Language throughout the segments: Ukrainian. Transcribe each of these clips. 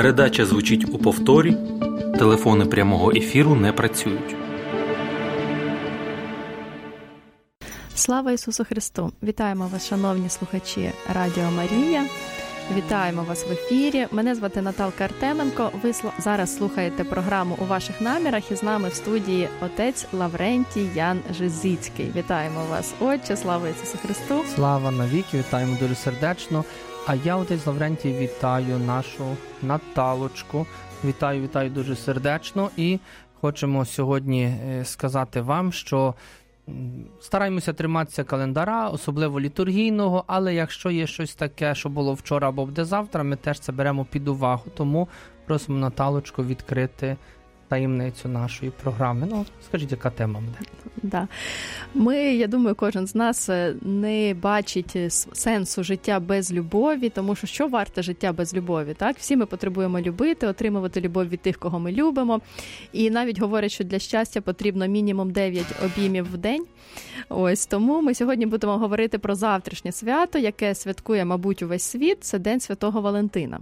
Передача звучить у повторі. Телефони прямого ефіру не працюють. Слава Ісусу Христу! Вітаємо вас, шановні слухачі Радіо Марія. Вітаємо вас в ефірі. Мене звати Наталка Артеменко. Ви зараз слухаєте програму «У ваших намірах» і з нами в студії отець Лаврентій Ян Жизицький. Вітаємо вас, Отче, слава Ісусу Христу! Слава навіки, вітаємо дуже сердечно. А я, отець Лаврентій, вітаю нашу Наталочку. Вітаю дуже сердечно. І хочемо сьогодні сказати вам, що стараємося триматися календара, особливо літургійного, але якщо є щось таке, що було вчора або буде завтра, ми теж це беремо під увагу. Тому просимо Наталочку відкрити таємницю нашої програми. Ну, скажіть, яка тема буде? Да. Я думаю, кожен з нас не бачить сенсу життя без любові, тому що варте життя без любові, так? Всі ми потребуємо любити, отримувати любов від тих, кого ми любимо. І навіть говорять, що для щастя потрібно мінімум 9 обіймів в день. Ось, тому ми сьогодні будемо говорити про завтрашнє свято, яке святкує, мабуть, увесь світ. Це День Святого Валентина.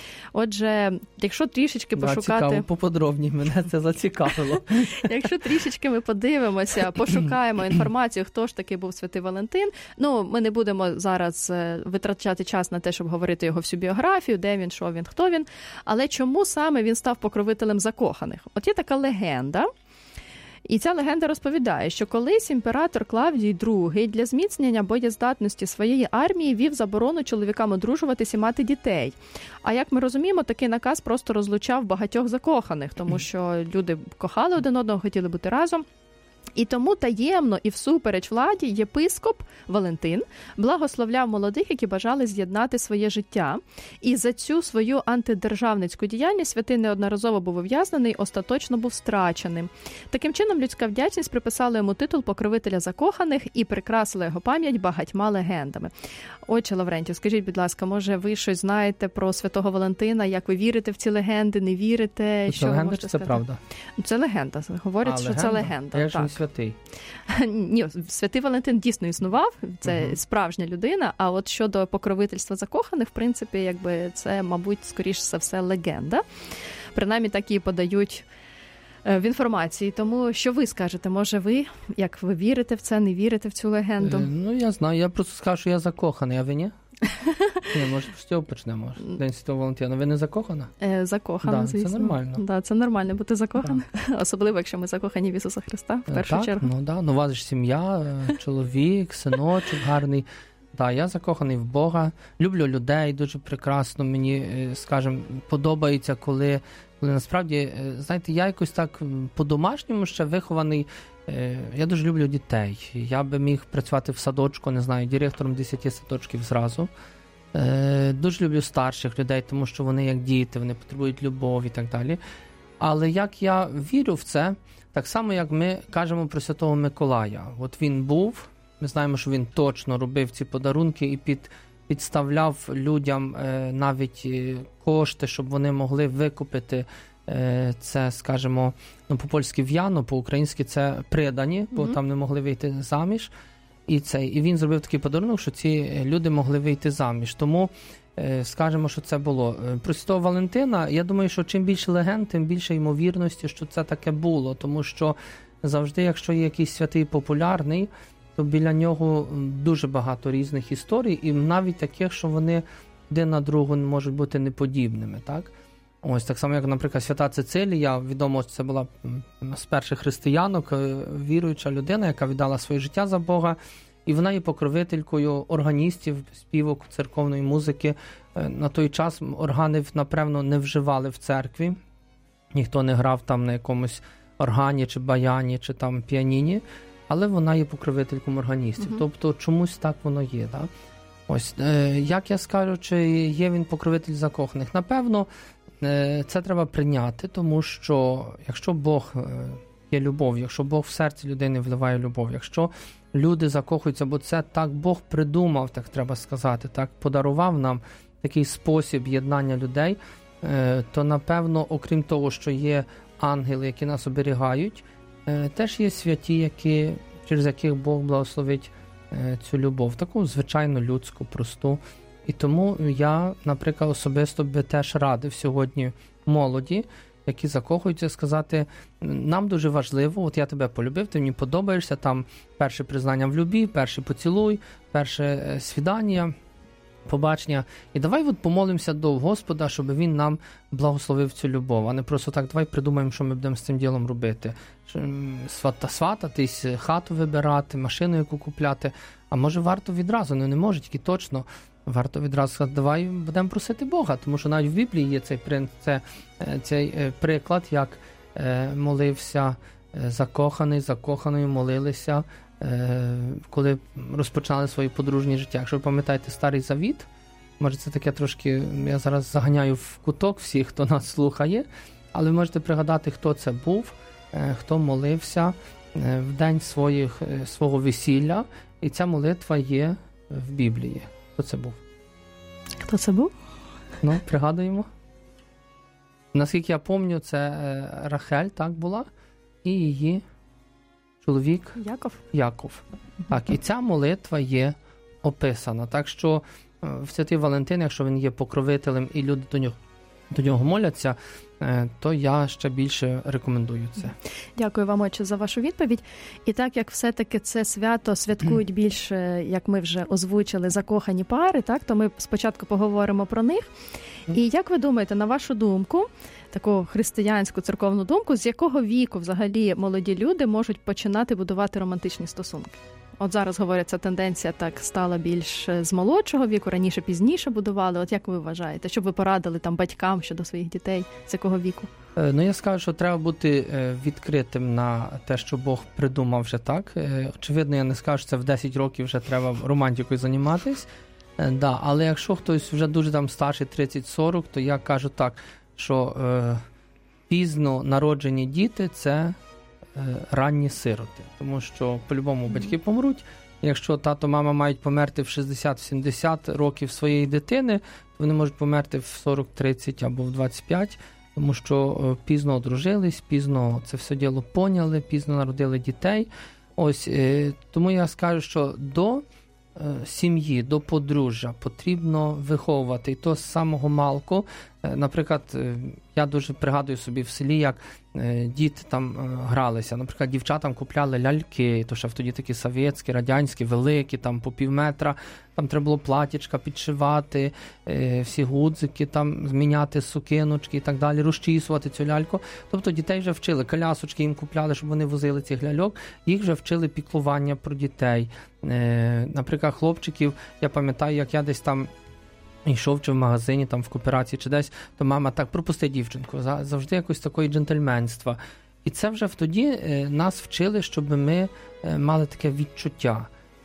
Отже, якщо трішечки пошукати... Цікаво, поподробні, мене це зацікавило. Якщо трішечки ми подивимося, пошукаємо інформацію, хто ж таки був Святий Валентин. Ми не будемо зараз витрачати час на те, щоб говорити його всю біографію, де він, що він, хто він. Але чому саме він став покровителем закоханих? От є така легенда. І ця легенда розповідає, що колись імператор Клавдій II для зміцнення боєздатності своєї армії ввів заборону чоловікам одружуватись і мати дітей. А як ми розуміємо, такий наказ просто розлучав багатьох закоханих, тому що люди кохали один одного, хотіли бути разом. І тому таємно і всупереч владі єпископ Валентин благословляв молодих, які бажали з'єднати своє життя. І за цю свою антидержавницьку діяльність святий неодноразово був ув'язнений, остаточно був страченим. Таким чином, людська вдячність приписала йому титул покровителя закоханих і прикрасила його пам'ять багатьма легендами. Отче Лаврентію, скажіть, будь ласка, може ви щось знаєте про Святого Валентина? Як ви вірите в ці легенди, не вірите? Це легенда чи це правда? Це легенда. Говорять, що це легенда. Я ж не святий. Ні, Святий Валентин дійсно існував, це справжня людина, а от щодо покровительства закоханих, в принципі, якби це, мабуть, скоріш за все легенда. Принаймні так її подають в інформації. Тому що ви скажете, може ви, як ви вірите в це, не вірите в цю легенду? Я знаю, я просто скажу, що я закоханий, а ви ні? Ні, може, з цього почнемо. День Святого Валентина. Ви не закохана? Закохана, звісно. Це нормально. Да, це нормально бути закоханим. Особливо, якщо ми закохані в Ісуса Христа, в першу чергу. У вас ж сім'я, чоловік, синочок гарний. Я закоханий в Бога, люблю людей, дуже прекрасно. Мені, скажімо, подобається, коли насправді, знаєте, я якось так по-домашньому ще вихований. Я дуже люблю дітей. Я би міг працювати в садочку, не знаю, директором 10 садочків зразу. Дуже люблю старших людей, тому що вони як діти, вони потребують любові і так далі. Але як я вірю в це, так само, як ми кажемо про Святого Миколая. От він був, ми знаємо, що він точно робив ці подарунки і підставляв людям навіть кошти, щоб вони могли викупити це, скажімо, по-польськи в'яно, по-українськи це придані, бо там не могли вийти заміж. І він зробив такий подарунок, що ці люди могли вийти заміж. Тому скажемо, що це було. Про Святого Валентина, я думаю, що чим більше легенд, тим більше ймовірності, що це таке було. Тому що завжди, якщо є якийсь святий популярний, то біля нього дуже багато різних історій, і навіть таких, що вони один на другу можуть бути неподібними, так? Ось, так само, як, наприклад, Свята Цицилія, відомо, це була з перших християнок, віруюча людина, яка віддала своє життя за Бога, і вона є покровителькою органістів, співок, церковної музики. На той час органи, напевно, не вживали в церкві, ніхто не грав там на якомусь органі, чи баяні, чи там піаніні, але вона є покровительком органістів. Тобто чомусь так воно є, так? Ось, як я скажу, чи є він покровитель закоханих? Напевно, це треба прийняти, тому що якщо Бог є любов, якщо Бог в серці людини вливає любов, якщо люди закохуються, бо це так Бог придумав, так треба сказати, так подарував нам такий спосіб єднання людей, то, напевно, окрім того, що є ангели, які нас оберігають, теж є святі, через яких Бог благословить цю любов, таку звичайно людську, просту. І тому я, наприклад, особисто би теж радив сьогодні молоді, які закохуються, сказати, нам дуже важливо, от я тебе полюбив, ти мені подобаєшся, там перше признання в любві, перший поцілуй, перше свідання, побачення. І давай от помолимося до Господа, щоб Він нам благословив цю любов, а не просто так, давай придумаємо, що ми будемо з цим ділом робити. Свататись, хату вибирати, машину яку купляти. А може варто відразу, не може, тільки точно. Варто відразу сказати, давай будемо просити Бога, тому що навіть в Біблії є цей приклад, як молився закоханою молилися, коли розпочинали своє подружнє життя. Якщо ви пам'ятаєте Старий Завіт, може це таке трошки, я зараз заганяю в куток всіх, хто нас слухає, але ви можете пригадати, хто це був, хто молився в день свого весілля, і ця молитва є в Біблії. Хто це був? Хто це був? Ну, пригадуємо. Наскільки я пам'ятаю, це Рахель, так, була, і її чоловік Яков. Так, і ця молитва є описана. Так що в Святий Валентин, якщо він є покровителем і люди до нього моляться, то я ще більше рекомендую це. Дякую вам, отче, за вашу відповідь. І так, як все-таки це свято святкують більше, як ми вже озвучили, закохані пари, так, то ми спочатку поговоримо про них. І як ви думаєте, на вашу думку, таку християнську церковну думку, з якого віку взагалі молоді люди можуть починати будувати романтичні стосунки? От зараз, говорять, ця тенденція так стала більш з молодшого віку, раніше пізніше будували. От як ви вважаєте? Що б ви порадили там батькам щодо своїх дітей? З якого віку? Ну, я скажу, що треба бути відкритим на те, що Бог придумав вже так. Очевидно, я не скажу, що це в 10 років вже треба романтикою займатися. Да, але якщо хтось вже дуже там старший, 30-40, то я кажу так, що пізно народжені діти – це ранні сироти, тому що по-любому батьки помруть. Якщо тато, мама мають померти в 60-70 років своєї дитини, то вони можуть померти в 40-30 або в 25, тому що пізно одружились, пізно це все діло поняли, пізно народили дітей. Ось, тому я скажу, що до сім'ї, до подружжя потрібно виховувати, і то з самого малку. Наприклад, я дуже пригадую собі в селі, як діти там гралися. Наприклад, дівчатам купляли ляльки, то ще тоді такі совєтські, радянські, великі, там по півметра. Там треба було платічка підшивати, всі гудзики, там зміняти сукиночки і так далі, розчісувати цю ляльку. Тобто дітей вже вчили, колясочки їм купляли, щоб вони возили цих ляльок. Їх вже вчили піклування про дітей. Наприклад, хлопчиків, я пам'ятаю, як я десь там йшов чи в магазині, там в кооперації чи десь, то мама так, пропусти дівчинку, завжди якось такої джентльменства. І це вже тоді нас вчили, щоб ми мали таке відчуття.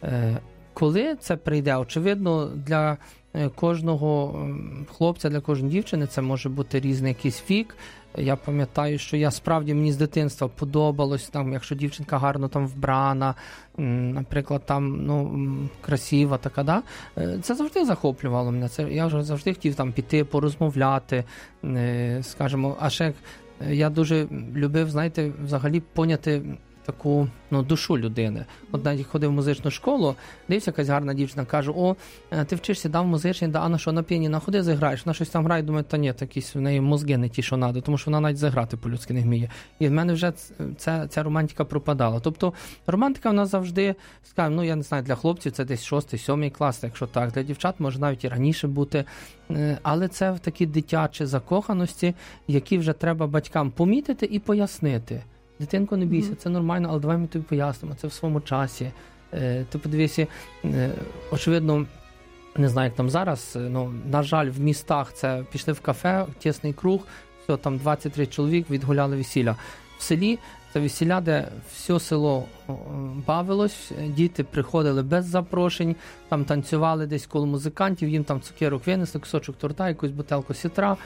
Коли це прийде, очевидно, для кожного хлопця, для кожної дівчини це може бути різний якийсь вік. Я пам'ятаю, що мені з дитинства подобалось, там, якщо дівчинка гарно там вбрана, наприклад, там, красива така, да? Це завжди захоплювало мене. Я вже завжди хотів там піти, порозмовляти, скажімо, а ще я дуже любив, знаєте, взагалі поняти таку душу людини. От навіть ходив в музичну школу, дивився, якась гарна дівчина, кажу, ти вчишся, в музичній, а на що, на піаніно, ходи заграєш, вона щось там грає, думаю, та ні, якісь в неї мозги не ті, що треба, тому що вона навіть заграти по-людськи не вміє. І в мене вже ця романтика пропадала. Тобто романтика в нас завжди, скажімо, я не знаю, для хлопців це десь 6-7 клас, якщо так, для дівчат може навіть і раніше бути, але це в такі дитячі закоханості, які вже треба батькам помітити і пояснити. Дитинко, не бійся, це нормально, але давай ми тобі пояснимо, це в своєму часі. Ти подивися, очевидно, не знаю, як там зараз, на жаль, в містах це пішли в кафе, тісний круг, все, там 23 чоловік відгуляли весілля. В селі це весілля, де все село бавилось, діти приходили без запрошень, там танцювали десь коло музикантів, їм там цукерок винесли, кусочок торта, якусь бутелку сітра,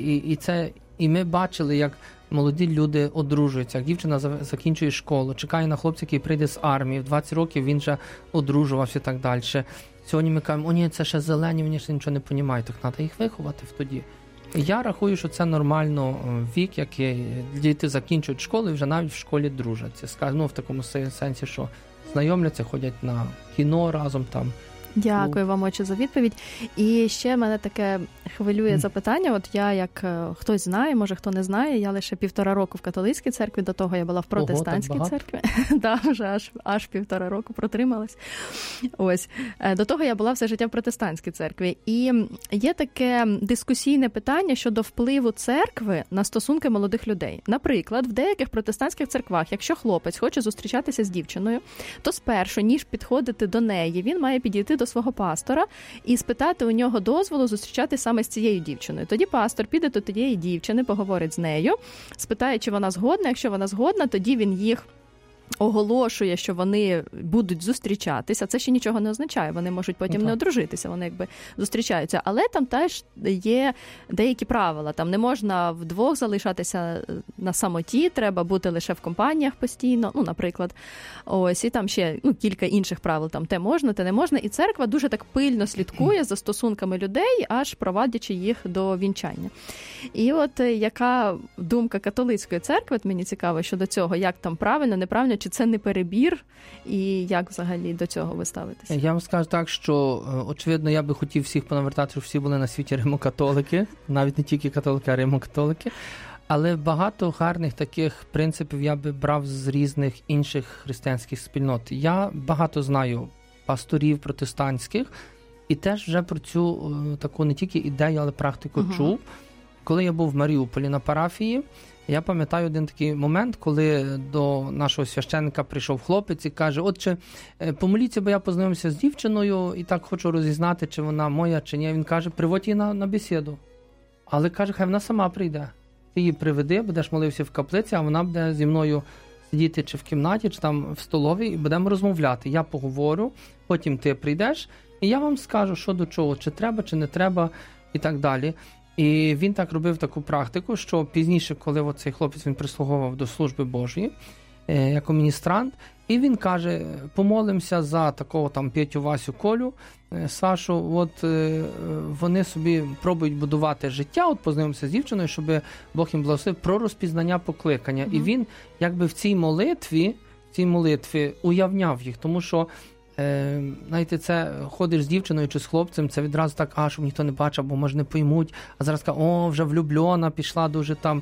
і ми бачили, як молоді люди одружуються, як дівчина закінчує школу, чекає на хлопця, який прийде з армії, в 20 років він вже одружувався і так далі. Сьогодні ми кажемо, ні, це ще зелені, вони ще нічого не розуміють, так треба їх виховати тоді. І я рахую, що це нормально вік, який діти закінчують школу і вже навіть в школі дружаться. В такому сенсі, що знайомляться, ходять на кіно разом там. Дякую вам, отче, за відповідь. І ще мене таке хвилює запитання. От я, як хтось знає, може хто не знає, я лише 1,5 року в католицькій церкві, до того я була в протестантській церкві. Да, вже аж 1,5 року протрималась. Ось. До того я була все життя в протестантській церкві. І є таке дискусійне питання щодо впливу церкви на стосунки молодих людей. Наприклад, в деяких протестантських церквах, якщо хлопець хоче зустрічатися з дівчиною, то спершу, ніж підходити до неї, він має підійти до свого пастора і спитати у нього дозволу зустрічатися саме з цією дівчиною. Тоді пастор піде до тієї дівчини, поговорить з нею, спитає, чи вона згодна. Якщо вона згодна, тоді він їх оголошує, що вони будуть зустрічатися. Це ще нічого не означає. Вони можуть потім не одружитися, вони якби зустрічаються. Але там теж є деякі правила. Там не можна вдвох залишатися на самоті, треба бути лише в компаніях постійно, наприклад. Ось, і там ще кілька інших правил. Там те можна, те не можна. І церква дуже так пильно слідкує за стосунками людей, аж проводячи їх до вінчання. І от яка думка католицької церкви, от мені цікаво щодо цього, як там правильно, неправильно, чи це не перебір, і як взагалі до цього ви ставитеся? Я вам скажу так, що, очевидно, я би хотів всіх понавертати, щоб всі були на світі римокатолики, навіть не тільки католики, а римокатолики. Але багато гарних таких принципів я би брав з різних інших християнських спільнот. Я багато знаю пасторів протестантських, і теж вже про цю таку не тільки ідею, але практику чув. Коли я був в Маріуполі на парафії, я пам'ятаю один такий момент, коли до нашого священника прийшов хлопець і каже: отче, помоліться, бо я познайомився з дівчиною і так хочу розізнати, чи вона моя, чи ні. Він каже: приводь її на бесіду. Але каже, хай вона сама прийде. Ти її приведи, будеш молився в каплиці, а вона буде зі мною сидіти чи в кімнаті, чи там в столовій, і будемо розмовляти. Я поговорю, потім ти прийдеш, і я вам скажу, що до чого, чи треба, чи не треба, і так далі. І він так робив таку практику, що пізніше, коли цей хлопець він прислуговував до служби Божої, як міністрант, і він каже: помолимося за такого там Петю, Васю, Колю, Сашу, от вони собі пробують будувати життя, от познайомимося з дівчиною, щоб Бог їм благословив, про розпізнання покликання. І він якби в цій молитві уявняв їх, тому що знаєте, це ходиш з дівчиною чи з хлопцем, це відразу так, щоб ніхто не бачив, бо може не поймуть, а зараз кажуть: вже влюблена, пішла дуже там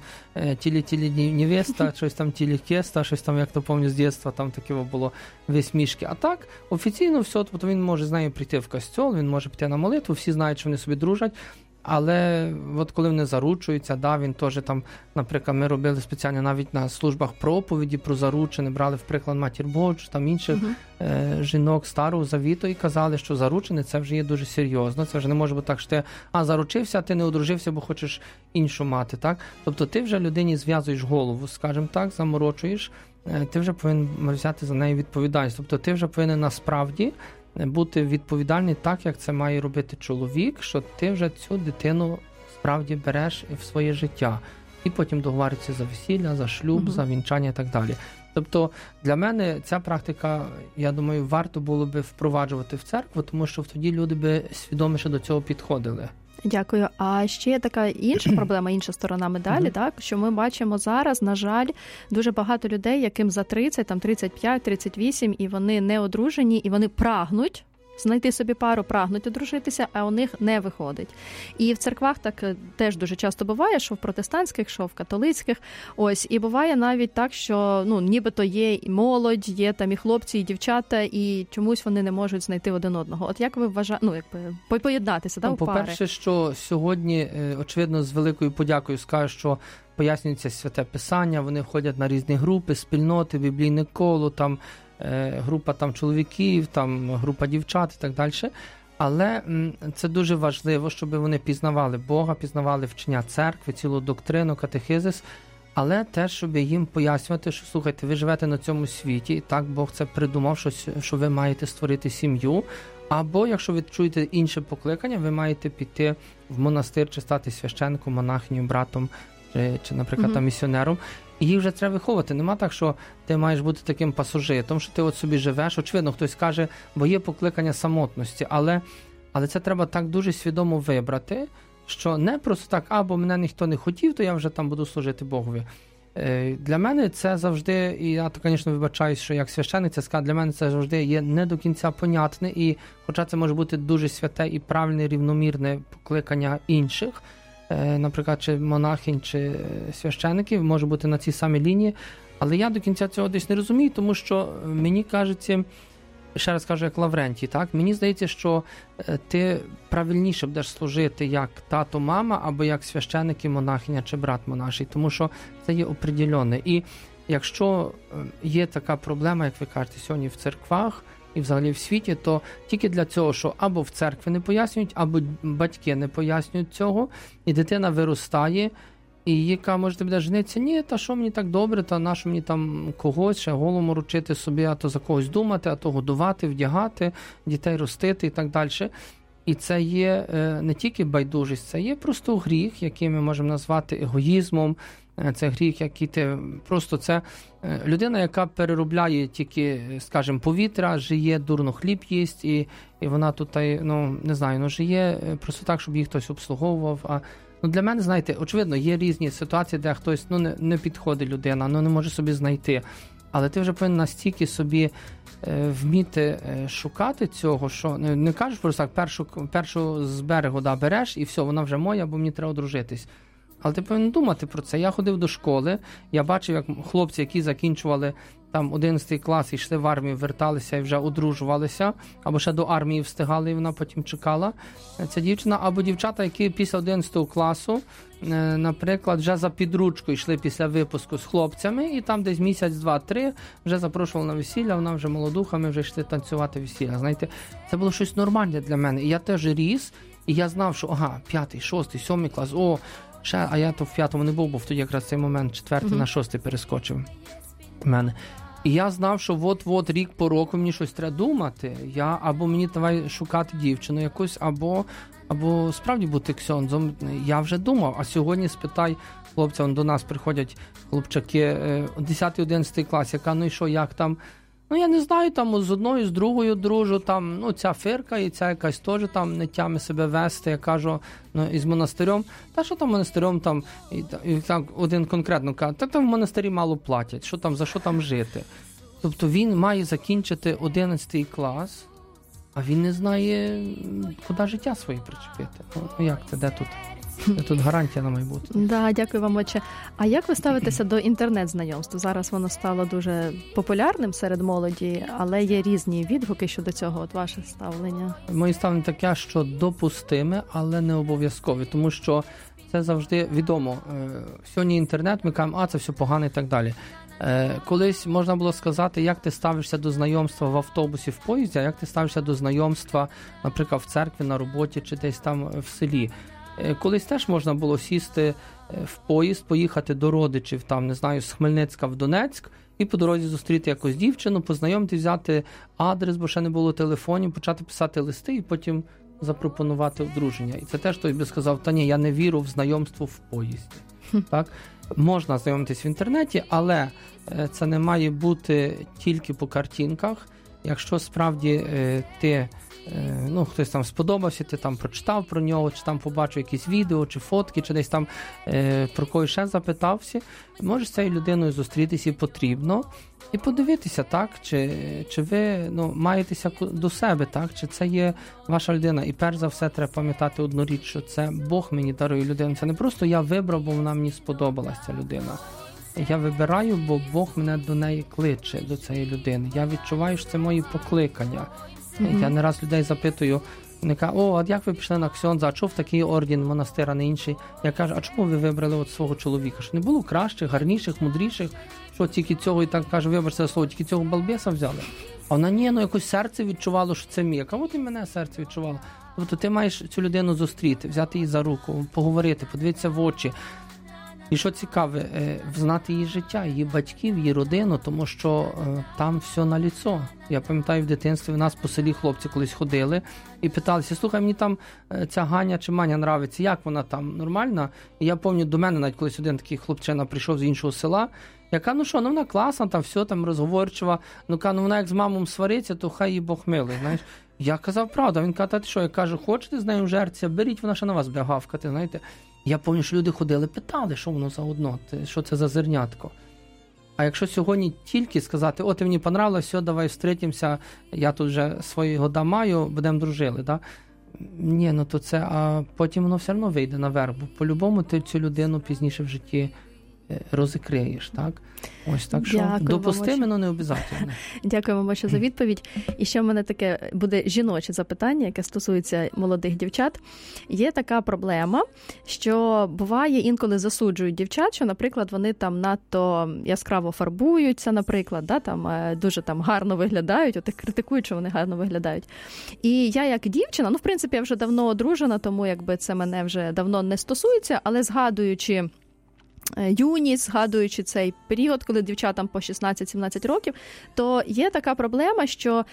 тілі невеста, щось там тілі-кеста, щось там, як то пам'ятаю з дитинства, там таке було весь мішки. А так, офіційно все, тобто він може з нею прийти в костьол, він може піти на молитву, всі знають, що вони собі дружать. Але от коли вони заручуються, він теж там, наприклад, ми робили спеціально навіть на службах проповіді про заручене, брали в приклад Матір Божу, там інших жінок Старого Завіту і казали, що заручене це вже є дуже серйозно, це вже не може бути так, що ти заручився, а ти не одружився, бо хочеш іншу мати, так? Тобто ти вже людині зв'язуєш голову, скажімо так, заморочуєш, ти вже повинен взяти за неї відповідальність, тобто ти вже повинен насправді бути відповідальний так, як це має робити чоловік, що ти вже цю дитину справді береш в своє життя. І потім договориться за весілля, за шлюб, за вінчання і так далі. Тобто для мене ця практика, я думаю, варто було би впроваджувати в церкву, тому що тоді люди би свідоміше до цього підходили. Дякую. А ще є така інша проблема, інша сторона медалі, так, що ми бачимо зараз, на жаль, дуже багато людей, яким за 30, там 35, 38, і вони не одружені, і вони прагнуть знайти собі пару, прагнуть одружитися, а у них не виходить. І в церквах так теж дуже часто буває, що в протестантських, що в католицьких. Ось, і буває навіть так, що нібито є і молодь, є там і хлопці, і дівчата, і чомусь вони не можуть знайти один одного. От як ви вважаєте, поєднатися, у пари? По-перше, що сьогодні, очевидно, з великою подякою скажу, що пояснюється Святе Писання, вони ходять на різні групи, спільноти, біблійне коло, там група там чоловіків, там група дівчат і так далі. Але це дуже важливо, щоб вони пізнавали Бога, пізнавали вчення церкви, цілу доктрину, катехизис, але теж, щоб їм пояснювати, що, слухайте, ви живете на цьому світі, і так Бог це придумав, що ви маєте створити сім'ю, або, якщо ви чуєте інше покликання, ви маєте піти в монастир, чи стати священником, монахиню, братом, чи наприклад, там, місіонером. І їх вже треба виховувати. Нема так, що ти маєш бути таким пасажиром, що ти от собі живеш. Очевидно, хтось каже, бо є покликання самотності, але це треба так дуже свідомо вибрати, що не просто так, бо мене ніхто не хотів, то я вже там буду служити Богові. Для мене це завжди, і я, звісно, вибачаюсь, що як священник це сказав, для мене це завжди є не до кінця понятне, і хоча це може бути дуже святе і правильне, рівномірне покликання інших, наприклад, чи монахинь, чи священиків, може бути на цій самій лінії, але я до кінця цього десь не розумію, тому що мені кажеться, ще раз кажу, як Лаврентій, так? Мені здається, що ти правильніше будеш служити як тато, мама, або як священик і монахиня, чи брат монаший, тому що це є определене. І якщо є така проблема, як ви кажете, сьогодні в церквах і взагалі в світі, то тільки для цього, що або в церкві не пояснюють, або батьки не пояснюють цього, і дитина виростає, і яка може буде женитися, ні, та що мені так добре, та на що мені там когось ще голому ручити собі, а то за когось думати, а то годувати, вдягати, дітей ростити і так далі. І це є не тільки байдужість, це є просто гріх, який ми можемо назвати егоїзмом, це гріх, який ти просто це людина, яка переробляє тільки, скажімо, повітря, жиє, дурно хліб їсть, і вона тут, ну, не знаю, ну, жиє просто так, щоб їх хтось обслуговував, а для мене, знаєте, очевидно, є різні ситуації, де хтось не підходить людина, не може собі знайти. Але ти вже повинен настільки собі вміти шукати цього, що не кажеш просто так, першу з берегу береш і все, вона вже моя, бо мені треба одружитись. Але ти повинен думати про це. Я ходив до школи, я бачив, як хлопці, які закінчували там 11 клас і йшли в армію, верталися і вже одружувалися, або ще до армії встигали, і вона потім чекала, ця дівчина, або дівчата, які після 11 класу, наприклад, вже за підручку йшли після випуску з хлопцями, і там десь місяць, 2-3 вже запрошували на весілля, вона вже молодуха, ми вже йшли танцювати весілля. Знаєте, це було щось нормальне для мене. І я теж ріс, і я знав, що, 5, 6, 7 клас, а я то в 5-му не був, бо в тоді якраз цей момент 4 на 6 перескочив в мене. І я знав, що от рік по року мені щось треба думати. Або мені давай шукати дівчину якусь, або справді бути ксьондзом. Я вже думав, а сьогодні спитай хлопця, до нас приходять хлопчаки 10-11 клас, яка, ну і що, як там? Ну, я не знаю, там з одною, з другою дружу, там, ну, ця фирка і ця якась теж там не тями себе вести, я кажу, ну, із монастирем. Та що там монастирем, там, і так один конкретно каже, так там в монастирі мало платять, що там, за що там жити? Тобто він має закінчити 11 клас, а він не знає, куди життя своє причепити. Ну, як це, де тут? Тут гарантія на майбутнє. Да, дякую вам, отче. А як ви ставитеся до інтернет-знайомств? Зараз воно стало дуже популярним серед молоді, але є різні відгуки щодо цього. От ваше ставлення? Моє ставлення таке, що допустиме, але не обов'язкове, тому що це завжди відомо. Сьогодні інтернет, ми кажемо, це все погано і так далі. Колись можна було сказати, як ти ставишся до знайомства в автобусі, в поїзді, а як ти ставишся до знайомства, наприклад, в церкві, на роботі чи десь там в селі. Колись теж можна було сісти в поїзд, поїхати до родичів, там, не знаю, з Хмельницька в Донецьк, і по дорозі зустріти якусь дівчину, познайомити, взяти адрес, бо ще не було телефонів, почати писати листи і потім запропонувати одруження. І це теж хтось би сказав, та ні, я не вірю в знайомство в поїзді. Так? Можна знайомитись в інтернеті, але це не має бути тільки по картинках. Якщо справді ти, ну, хтось там сподобався, ти там прочитав про нього, чи там побачив якісь відео, чи фотки, чи десь там про когось ще запитався, можеш з цією людиною зустрітися і потрібно, і подивитися, так, чи ви, ну, маєтеся до себе, так, чи це є ваша людина. І перш за все треба пам'ятати одну річ, що це Бог мені дарує людину. Це не просто я вибрав, бо вона мені сподобалась, ця людина. Я вибираю, бо Бог мене до неї кличе, до цієї людини. Я відчуваю, що це мої покликання. Я не раз людей запитую, вони кажуть, а як ви пішли на ксьондза, а чого в такий орден, монастир, а не інший? Я кажу, а чому ви вибрали от свого чоловіка? Що не було кращих, гарніших, мудріших? Що тільки цього, і так кажу, вибачте слово, тільки цього балбеса взяли? А вона, ні, ну якось серце відчувало, що це мій. А от і мене серце відчувало. Тобто ти маєш цю людину зустріти, взяти її за руку, поговорити, подивитися в очі. І що цікаве, знати її життя, її батьків, її родину, тому що там все наліцо. Я пам'ятаю, в дитинстві в нас по селі хлопці колись ходили і питалися, слухай, мені там ця Ганя чи Маня нравиться, як вона там, нормальна? І я пам'ятаю, до мене навіть колись один такий хлопчина прийшов з іншого села, яка, ну що, ну вона класна, там все там розговорчива, ну вона як з мамою свариться, то хай її Бог милий, знаєш. Я казав правду, він каже, ти що, я кажу, хочете з нею жертися, беріть, вона ще на вас буде гавкати, знаєте. Я пам'ятаю, що люди ходили, питали, що воно за одно, що це за зернятко. А якщо сьогодні тільки сказати, о, ти мені понравилось, все, давай зустрітимося, я тут вже свої года маю, будемо дружили, да? Ні, ну то це, а потім воно все одно вийде наверх, бо по-любому ти цю людину пізніше в житті розікриєш, так? Ось так, що допустимо, але не обов'язково. Дякую вам за відповідь. І ще в мене таке буде жіноче запитання, яке стосується молодих дівчат. Є така проблема, що буває інколи засуджують дівчат, що, наприклад, вони там надто яскраво фарбуються, наприклад, да, там дуже там гарно виглядають, от критикують, що вони гарно виглядають. І я як дівчина, ну, в принципі, я вже давно одружена, тому якби це мене вже давно не стосується, але згадуючи юність, згадуючи цей період, коли дівчатам по 16-17 років, то є така проблема, що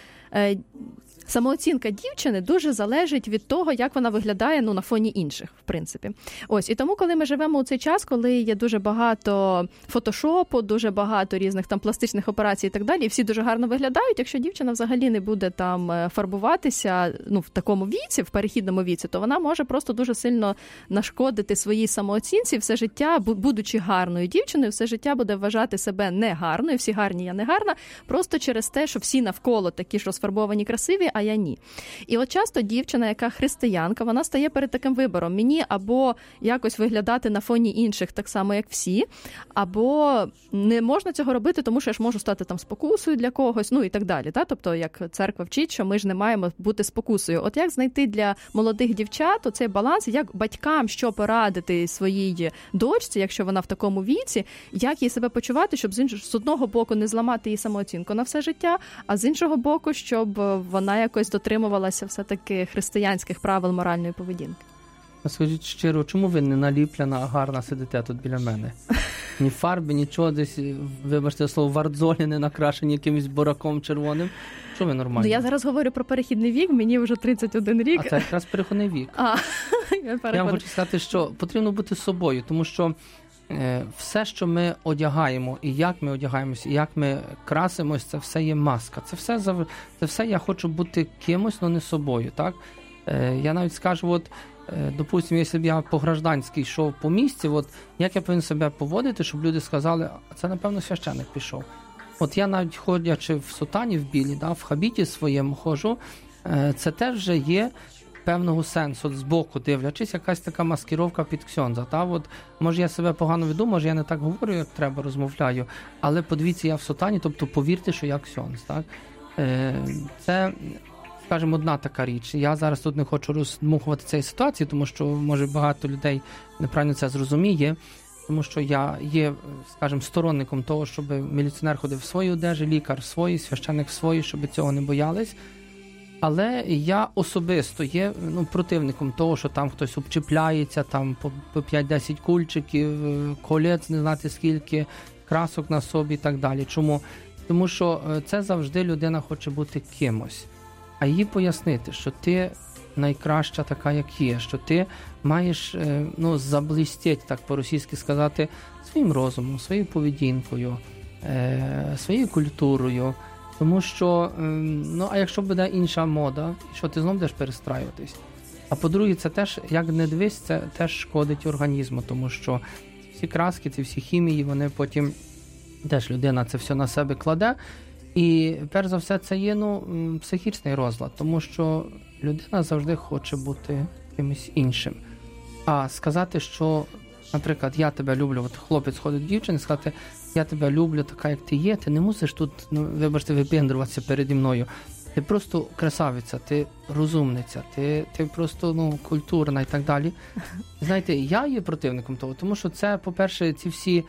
самооцінка дівчини дуже залежить від того, як вона виглядає, ну, на фоні інших, в принципі. Ось, і тому, коли ми живемо у цей час, коли є дуже багато фотошопу, дуже багато різних там пластичних операцій і так далі, і всі дуже гарно виглядають, якщо дівчина взагалі не буде там фарбуватися, ну, в такому віці, в перехідному віці, то вона може просто дуже сильно нашкодити своїй самооцінці, все життя, будучи гарною дівчиною, все життя буде вважати себе негарною, всі гарні, я не гарна, просто через те, що всі навколо такі ж розфарбовані, красиві, а я ні. І от часто дівчина, яка християнка, вона стає перед таким вибором. Мені або якось виглядати на фоні інших так само, як всі, або не можна цього робити, тому що я ж можу стати там спокусою для когось, ну і так далі. Та? Тобто, як церква вчить, що ми ж не маємо бути спокусою. От як знайти для молодих дівчат оцей баланс, як батькам, що порадити своїй дочці, якщо вона в такому віці, як їй себе почувати, щоб з одного боку не зламати її самооцінку на все життя, а з іншого боку, щоб вона якось дотримувалася все-таки християнських правил моральної поведінки. Скажіть щиро, чому ви не наліплена, а гарна сидите тут біля мене? Ні фарби, нічого десь, вибачте слово, вардзолі не накрашені якимось бураком червоним. Що ви нормально? Ну, я зараз говорю про перехідний вік, мені вже 31 рік. А це якраз перехідний вік. Я вам хочу сказати, що потрібно бути собою, тому що все, що ми одягаємо, і як ми одягаємося, і як ми красимось, це все є маска. Це все я хочу бути кимось, але не собою. Так? Я навіть скажу, от, допустимо, якщо б я по-гражданськи йшов по місці, от, як я повинен себе поводити, щоб люди сказали, це, напевно, священик пішов. От я навіть ходячи в сутані, в білій, да, в хабіті своєму ходжу, це теж вже є певного сенсу, от збоку дивлячись, якась така маскировка під ксьондза. Та? От, може я себе погано веду, може я не так говорю, як треба, розмовляю, але подивіться, я в сутані, тобто повірте, що я ксьондз. Так? Це, скажімо, одна така річ. Я зараз тут не хочу роздмухувати цієї ситуації, тому що, може, багато людей неправильно це зрозуміє, тому що я є, скажімо, сторонником того, щоб міліціонер ходив в своїй одежі, лікар в своїй, священник в своїй, щоб цього не боялись. Але я особисто є противником того, що там хтось обчіпляється, там по 5-10 кульчиків, колець, не знати скільки, красок на собі і так далі. Чому? Тому що це завжди людина хоче бути кимось. А їй пояснити, що ти найкраща така, як є, що ти маєш заблистіти, так по-російськи сказати, своїм розумом, своєю поведінкою, своєю культурою. Тому що, а якщо буде інша мода, що ти знову будеш перестраюватись? А по-друге, це теж, як не дивись, це теж шкодить організму, тому що всі краски, ці всі хімії, вони потім, теж людина це все на себе кладе. І, перш за все, це є психічний розлад, тому що людина завжди хоче бути кимось іншим. А сказати, що, наприклад, я тебе люблю, от хлопець ходить дівчині, сказати, я тебе люблю така, як ти є, ти не мусиш тут, вибачте, випендруватися переді мною. Ти просто красавиця, ти розумниця, ти просто культурна і так далі. Знаєте, я є противником того, тому що це, по-перше, ці всі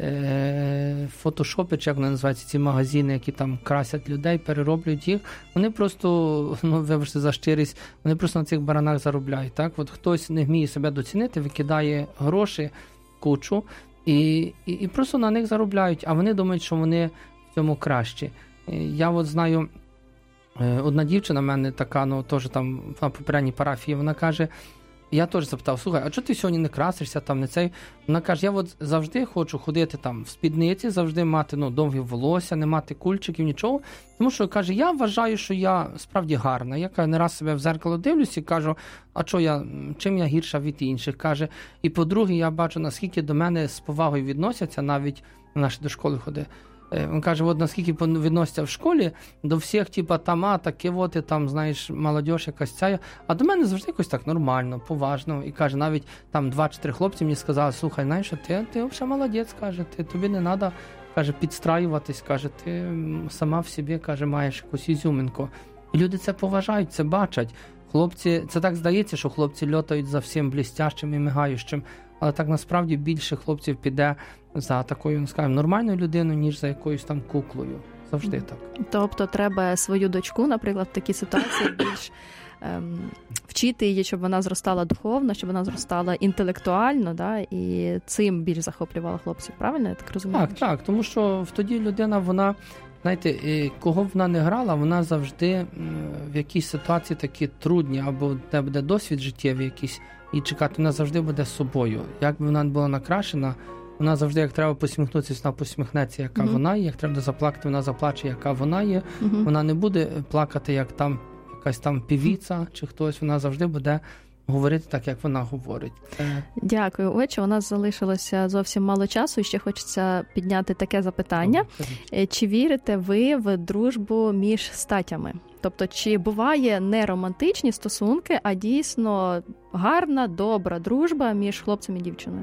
фотошопи, чи як вони називаються, ці магазини, які там красять людей, перероблюють їх, вони просто, вибачте за щирість, вони просто на цих баранах заробляють. Так? От хтось не вміє себе доцінити, викидає гроші, кучу, і просто на них заробляють, а вони думають, що вони в цьому кращі. Я от знаю, одна дівчина в мене така, теж там на попередній парафії, вона каже, Я теж запитав, слухай, а чого ти сьогодні не красишся, там не цей? Вона каже, я от завжди хочу ходити там в спідниці, завжди мати довгі волосся, не мати кульчиків, нічого. Тому що, каже, я вважаю, що я справді гарна. Я не раз себе в зеркало дивлюся і кажу, а чим я гірша від інших? Каже, і по-друге, я бачу, наскільки до мене з повагою відносяться, навіть наші до школи ходить. Він каже, от наскільки відносяться в школі до всіх, таке от, і там, знаєш, молодь якась ця. А до мене завжди якось так нормально, поважно. І каже, навіть там 2 чи 3 хлопці мені сказали, слухай, знаєш, ти взагалі молодець, каже, тобі не треба, каже, підстраюватись, каже, ти сама в собі, каже, маєш якусь ізюминку. І люди це поважають, це бачать. Хлопці, це так здається, що хлопці льотають за всім блістящим і мигаючим, але так насправді більше хлопців піде за такою, скажімо, нормальною людиною, ніж за якоюсь там куклою. Завжди так. Тобто треба свою дочку, наприклад, в такій ситуації більш вчити її, щоб вона зростала духовно, щоб вона зростала інтелектуально, да, і цим більш захоплювала хлопців. Правильно, я так розумію? Так, тому що тоді людина, вона, знаєте, кого б вона не грала, вона завжди в якійсь ситуації такі трудні, або де буде досвід життєвий якийсь, і чекати, вона завжди буде собою. Як би вона не була накрашена, вона завжди, як треба посміхнутися, вона посміхнеться, яка вона є, як треба заплакати, вона заплаче, яка вона є. Вона не буде плакати, як там якась там півіця чи хтось, вона завжди буде говорити так, як вона говорить. Дякую. Отже, у нас залишилося зовсім мало часу, і ще хочеться підняти таке запитання. Чи вірите ви в дружбу між статями? Тобто, чи буває не романтичні стосунки, а дійсно гарна, добра дружба між хлопцем і дівчиною?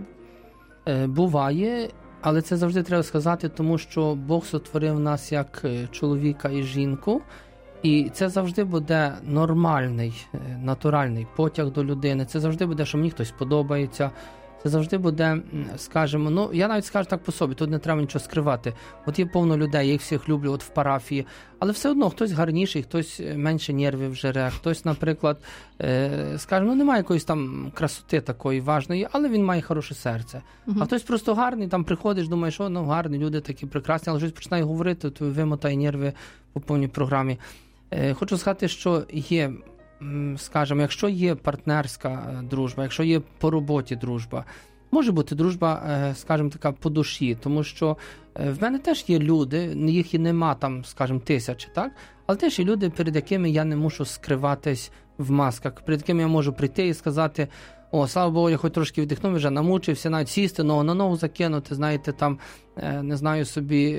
Буває, але це завжди треба сказати, тому що Бог сотворив нас як чоловіка і жінку, і це завжди буде нормальний, натуральний потяг до людини, це завжди буде, що мені хтось подобається, це завжди буде, скажімо, я навіть скажу так по собі, тут не треба нічого скривати. От є повно людей, я їх всіх люблю от в парафії, але все одно хтось гарніший, хтось менше нервів жере, хтось, наприклад, скажімо, немає якоїсь там красоти такої важної, але він має хороше серце. А хтось просто гарний, там приходиш, думаєш, гарні, люди такі прекрасні, але щось починає говорити, то вимотає нерви по повній програмі. Хочу сказати, що є, скажімо, якщо є партнерська дружба, якщо є по роботі дружба, може бути дружба, скажімо, така по душі, тому що в мене теж є люди, їх і нема там, скажімо, 1000, так? Але теж є люди, перед якими я не мушу скриватись в масках, перед якими я можу прийти і сказати, слава Богу, я хоч трошки віддихнув, вже намучився, навіть сісти, ногу на ногу закинути, знаєте, там, не знаю, собі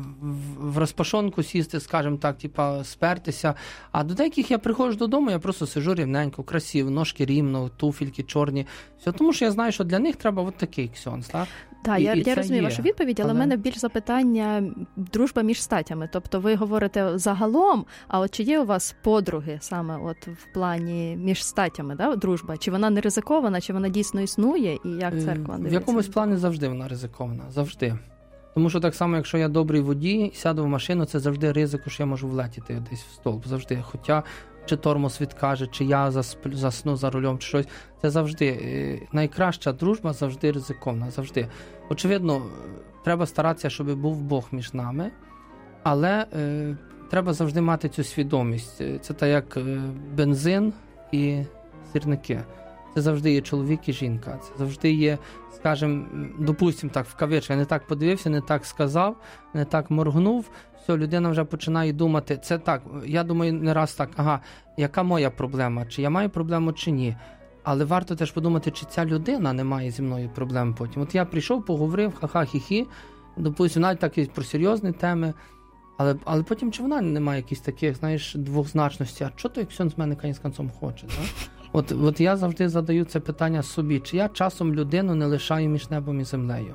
в розпашонку сісти, скажімо так, спертися. А до деяких я приходжу додому, я просто сижу рівненько, красиво, ножки рівно, туфельки чорні. Все, тому що я знаю, що для них треба от такий ксьонз, так? Так, я розумію вашу відповідь, але в мене більш запитання дружба між статями. Тобто ви говорите загалом, а от чи є у вас подруги саме от в плані між статями, да, дружба? Чи вона не ризикована, чи вона дійсно існує, і як церква дивиться? В якомусь плані завжди вона ризикована, завжди. Тому що так само, якщо я добрий водій, сяду в машину, це завжди ризику, що я можу влетіти десь в стовп, завжди. Хоча чи тормоз відкаже, чи я засну за рулем, чи щось. Це завжди, найкраща дружба завжди ризикована, завжди. Очевидно, треба старатися, щоб був Бог між нами, але треба завжди мати цю свідомість. Це так як бензин і сірники. Це завжди є чоловік і жінка. Це завжди є, скажімо, допустимо так, в кавичках, я не так подивився, не так сказав, не так моргнув, все, людина вже починає думати, це так, я думаю не раз так, яка моя проблема, чи я маю проблему, чи ні. Але варто теж подумати, чи ця людина не має зі мною проблем потім. От я прийшов, поговорив, ха-ха-хі-хі, допустимо, навіть так про серйозні теми, але потім чи вона не має якісь таких, знаєш, двозначності, а що той ксьон з мене кінець концом хоче, так? От я завжди задаю це питання собі, чи я часом людину не лишаю між небом і землею.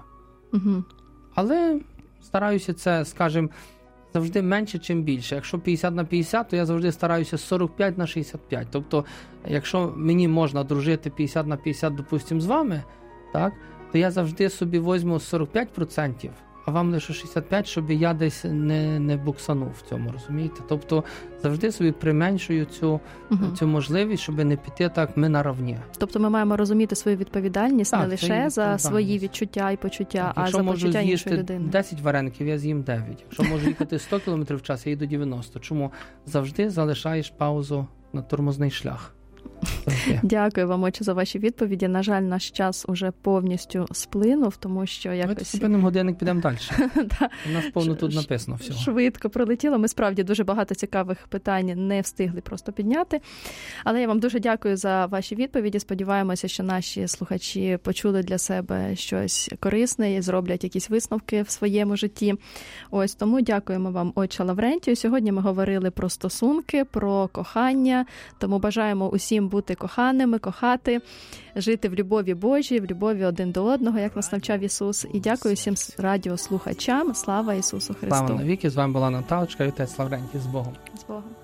Але стараюся це, скажімо, завжди менше, чим більше. Якщо 50/50, то я завжди стараюся 45/65. Тобто, якщо мені можна дружити 50/50, допустимо, з вами, так, то я завжди собі візьму 45%, а вам лише 65%, щоб я десь не буксанув в цьому, розумієте? Тобто, завжди собі применшую цю можливість, щоб не піти так, ми наравні. Тобто, ми маємо розуміти свою відповідальність не лише за свої відчуття і почуття, а за почуття іншої людини. Якщо можу з'їсти 10 вареників, я з'їм 9. Якщо можу їхати 100 км в час, я їду 90. Чому? Завжди залишаєш паузу на тормозний шлях. Дякую вам, отче, за ваші відповіді. На жаль, наш час уже повністю сплинув, тому що якось... Ми зупинимо годинник, підемо далі. У нас повно тут написано всього. Швидко пролетіло. Ми справді дуже багато цікавих питань не встигли просто підняти. Але я вам дуже дякую за ваші відповіді. Сподіваємося, що наші слухачі почули для себе щось корисне і зроблять якісь висновки в своєму житті. Ось тому дякуємо вам, отче Лаврентію. Сьогодні ми говорили про стосунки, про кохання. Тому бажаємо усім бути коханими, кохати, жити в любові Божій, в любові один до одного, як нас навчав Ісус. І дякую всім радіослухачам. Слава Ісусу Христу! Слава навіки! З вами була Наталочка і отець Лаврентій. З Богом! З Богом!